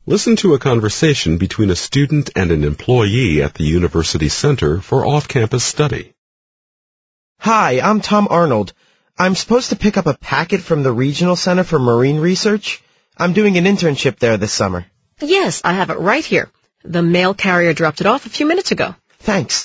Listen to a conversation between a student and an employee at the University Center for Off-Campus Study. Hi, I'm Tom Arnold. I'm supposed to pick up a packet from the Regional Center for Marine Research. I'm doing an internship there this summer. Yes, I have it right here. The mail carrier dropped it off a few minutes ago. Thanks.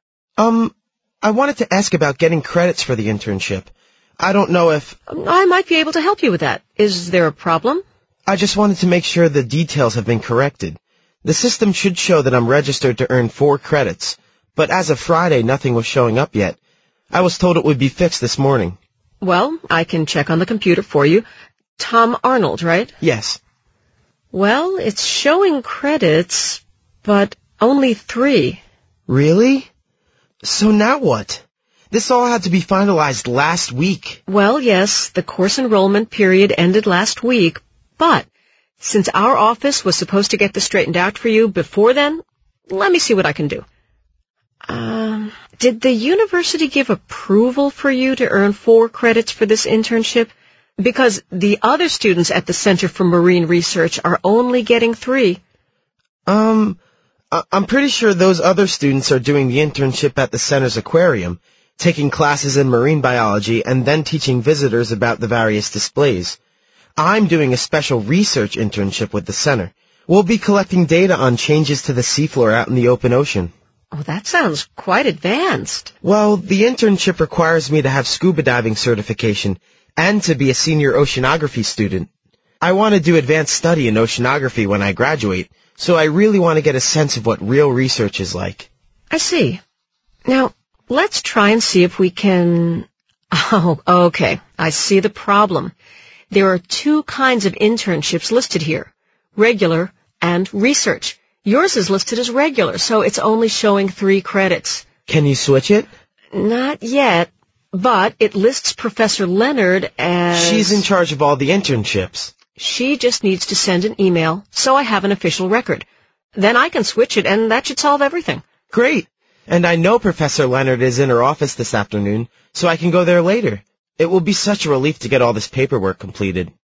I wanted to ask about getting credits for the internship. I don't know if... I might be able to help you with that. Is there a problem? I just wanted to make sure the details have been corrected. The system should show that I'm registered to earn 4 credits, but as of Friday, nothing was showing up yet. I was told it would be fixed this morning. Well, I can check on the computer for you. Tom Arnold, right? Yes. Well, it's showing credits, but only 3. Really? So now what? This all had to be finalized last week. Well, yes, the course enrollment period ended last week, but since our office was supposed to get this straightened out for you before then, let me see what I can do. Did the university give approval for you to earn 4 credits for this internship? Because the other students at the Center for Marine Research are only getting 3. I'm pretty sure those other students are doing the internship at the center's aquarium, taking classes in marine biology and then teaching visitors about the various displays. I'm doing a special research internship with the center. We'll be collecting data on changes to the seafloor out in the open ocean. Oh, that sounds quite advanced. Well, the internship requires me to have scuba diving certification and to be a senior oceanography student. I want to do advanced study in oceanography when I graduate, so I really want to get a sense of what real research is like. I see. Now, let's try and see if we can... Oh, okay. I see the problem. There are 2 kinds of internships listed here, regular and research. Yours is listed as regular, so it's only showing 3 credits. Can you switch it? Not yet, but it lists Professor Leonard as... She's in charge of all the internships. She just needs to send an email, so I have an official record. Then I can switch it, and that should solve everything. Great. And I know Professor Leonard is in her office this afternoon, so I can go there later. It will be such a relief to get all this paperwork completed.